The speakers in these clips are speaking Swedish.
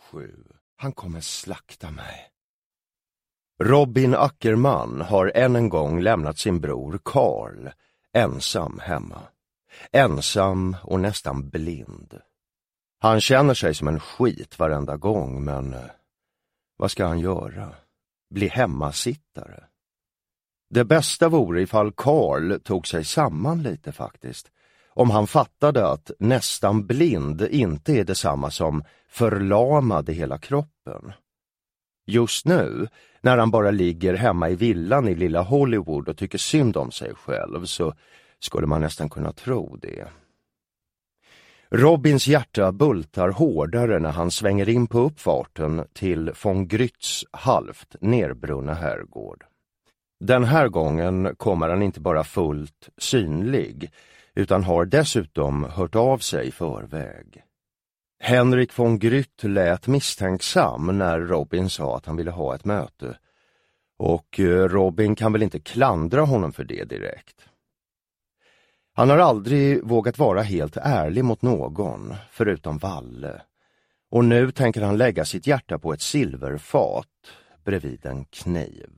7. Han kommer slakta mig. Robin Ackerman har än en gång lämnat sin bror Carl ensam hemma. Ensam och nästan blind. Han känner sig som en skit varenda gång, men vad ska han göra? Bli hemmasittare? Det bästa vore ifall Carl tog sig samman lite faktiskt. Om han fattade att nästan blind inte är detsamma som förlamad i hela kroppen. Just nu, när han bara ligger hemma i villan i lilla Hollywood och tycker synd om sig själv, så skulle man nästan kunna tro det. Robins hjärta bultar hårdare när han svänger in på uppfarten till von Grytz halvt nerbrunna herrgård. Den här gången kommer han inte bara fullt synlig, utan har dessutom hört av sig i förväg. Henrik von Grytz lät misstänksam när Robin sa att han ville ha ett möte, och Robin kan väl inte klandra honom för det direkt. Han har aldrig vågat vara helt ärlig mot någon, förutom Valle, och nu tänker han lägga sitt hjärta på ett silverfat bredvid en kniv.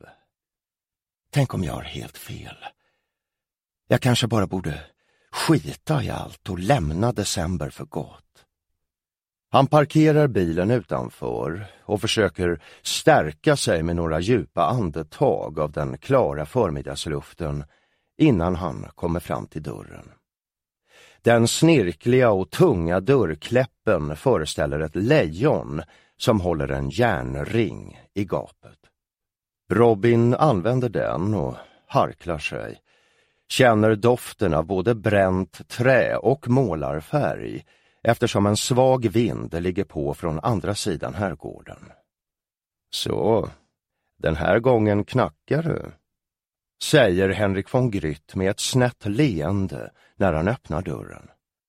Tänk om jag har helt fel. Jag kanske bara borde skita i allt och lämna december för gott. Han parkerar bilen utanför och försöker stärka sig med några djupa andetag av den klara förmiddagsluften innan han kommer fram till dörren. Den snirkliga och tunga dörrkläppen föreställer ett lejon som håller en järnring i gapet. Robin använder den och harklar sig. Känner doften av både bränt trä och målarfärg eftersom en svag vind ligger på från andra sidan herrgården. Så, den här gången knackar du, säger Henrik von Grytz med ett snett leende när han öppnar dörren.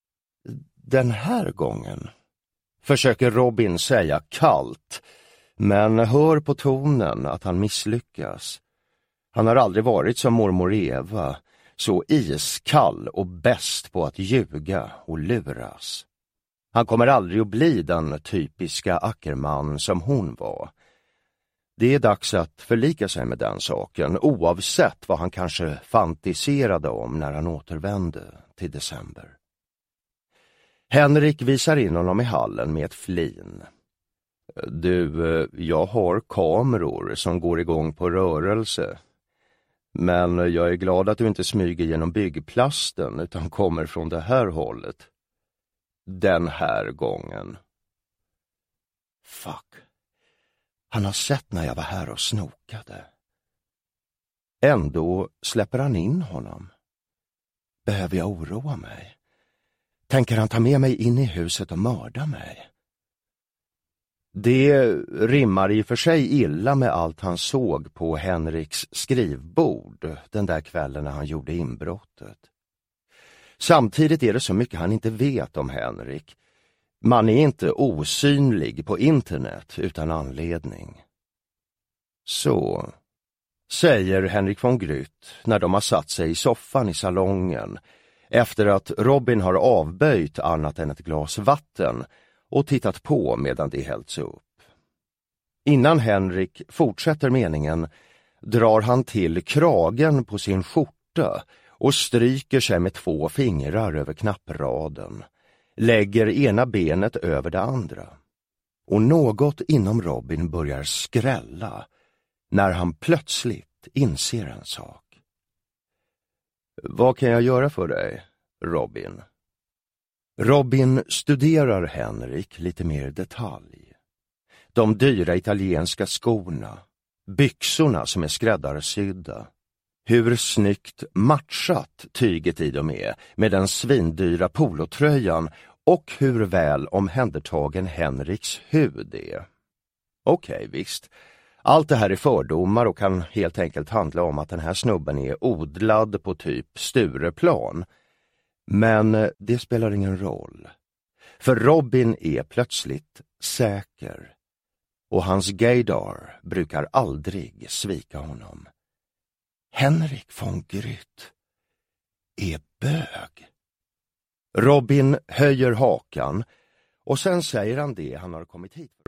Den här gången, försöker Robin säga kallt, men hör på tonen att han misslyckas. Han har aldrig varit som mormor Eva, så iskall och bäst på att ljuga och luras. Han kommer aldrig att bli den typiska Ackerman som hon var. Det är dags att förlika sig med den saken, oavsett vad han kanske fantiserade om när han återvände till december. Henrik visar in honom i hallen med ett flin. Du, jag har kameror som går igång på rörelse. Men jag är glad att du inte smyger genom byggplasten utan kommer från det här hållet. Den här gången. Fuck. Han har sett när jag var här och snokade. Ändå släpper han in honom. Behöver jag oroa mig? Tänker han ta med mig in i huset och mörda mig? Det rimmar i och för sig illa med allt han såg på Henriks skrivbord den där kvällen när han gjorde inbrottet. Samtidigt är det så mycket han inte vet om Henrik. Man är inte osynlig på internet utan anledning. Så, säger Henrik von Grytz när de har satt sig i soffan i salongen efter att Robin har avböjt annat än ett glas vatten och tittat på medan det hällts upp. Innan Henrik fortsätter meningen drar han till kragen på sin skjorta och stryker sig med 2 fingrar över knappraden, lägger ena benet över det andra. Och något inom Robin börjar skrälla när han plötsligt inser en sak. Vad kan jag göra för dig, Robin? Robin studerar Henrik lite mer detalj. De dyra italienska skorna, byxorna som är skräddarsydda, hur snyggt matchat tyget i dem är med den svindyra polotröjan och hur väl omhändertagen Henriks hud är. Okej, visst. Allt det här är fördomar och kan helt enkelt handla om att den här snubben är odlad på typ Stureplan. Men det spelar ingen roll. För Robin är plötsligt säker. Och hans gaydar brukar aldrig svika honom. Henrik von Grytz är bög. Robin höjer hakan och sen säger han det han har kommit hit för.